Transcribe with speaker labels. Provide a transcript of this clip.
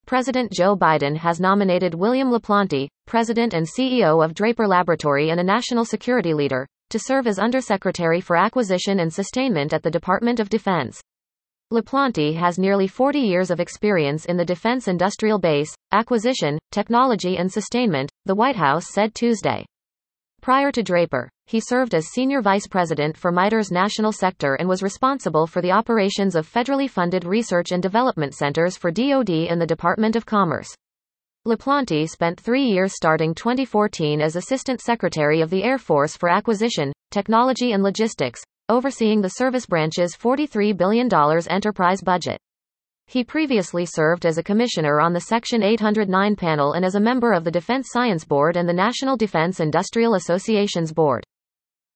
Speaker 1: President Joe Biden has nominated William LaPlante, President and CEO of Draper Laboratory and a national security leader, to serve as Undersecretary for Acquisition and Sustainment at the Department of Defense. LaPlante has nearly 40 years of experience in the defense industrial base, acquisition, technology and sustainment, the White House said Tuesday. Prior to Draper, he served as Senior Vice President for MITRE's national sector and was responsible for the operations of federally funded research and development centers for DoD and the Department of Commerce. LaPlante spent 3 years starting 2014 as Assistant Secretary of the Air Force for Acquisition, Technology and Logistics, overseeing the service branch's $43 billion enterprise budget. He previously served as a commissioner on the Section 809 panel and as a member of the Defense Science Board and the National Defense Industrial Association's board.